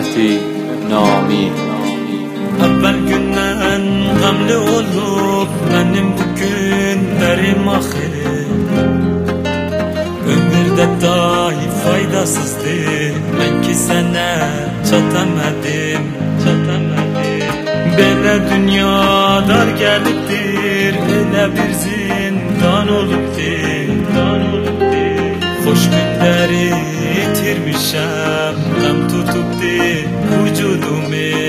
Fethi Nami. Evvel günden gamli olup benim bugünlerim ahir. Ömürde dahi faydasızdı, ben ki sana çatamadım. Böyle dünya dar geliptir, öyle bir zindan olupdir. Hoş günleri yitirmişem, hem tutupdu vücudumu.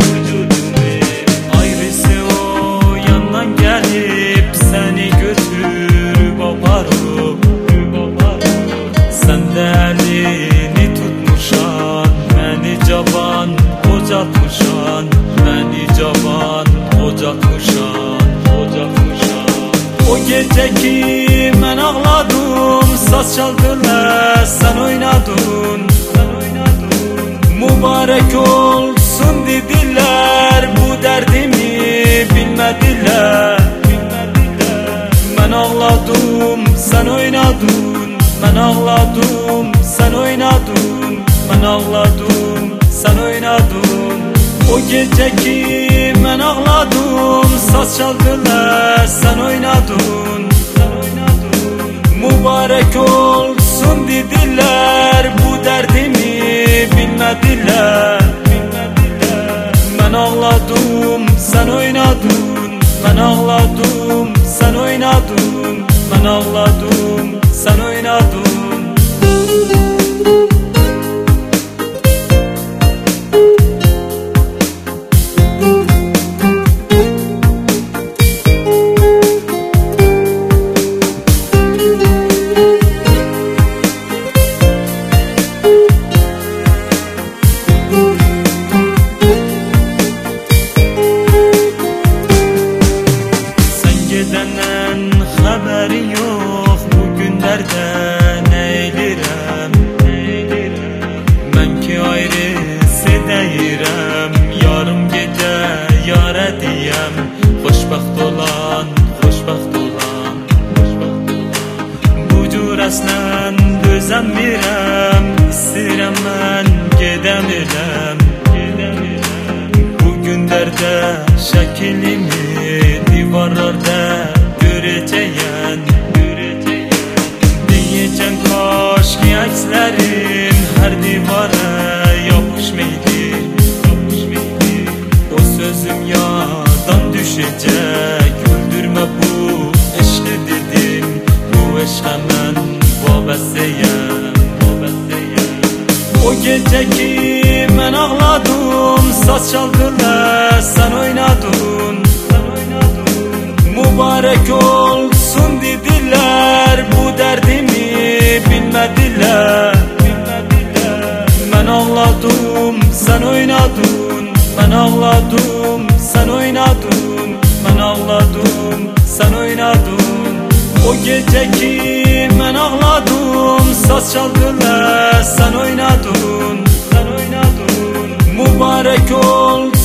Ayrısı o yandan gelip seni götürüp aparıp, sen de elini tutmuşan, beni cavan ocatmışan, beni cavan ocatmışan. O gece ki ben ağladım, saz çaldılar sen oynadın. Mübarek olsun dediler, bu derdimi bilmediler. Ben ağladım sen oynadın, ben ağladım sen oynadın, ben ağladım sen oynadın. O gece ki ben ağladım, saz çaldılar sen oynadın. Mübarek olsun dediler, bu derdimi bilmediler. Ben ağladım sen oynadın, ben ağladım sen oynadın, ben ağladım sen oynadın. Gidenen haberi yok, bugünlerden eğilirem. Ben ki ayrısı deyirem, yarım gece yar ediyem. Hoşbaxt olan bu cürəsindən dözəmirəm. İstəyirəm mən gedəmirəm. Bugünlərdə şəklimi divarlarda göreceğim. Diyeceğim kaş ki əkslərim her divara yapışmaydı. O sözüm yadan düşecek, öldürme bu eşki dedim. Bu eşke mən vabesteyim. O gece ki ben ağladım, saz çaldılar sen oynadın. Mübarek olsun dediler, bu derdimi bilmediler. Ben ağladım sen oynadın, ben ağladım sen oynadın, ben ağladım sen oynadın. O gece ki ben ağladım, saz çaldılar sen oynadın. Mübarek olsun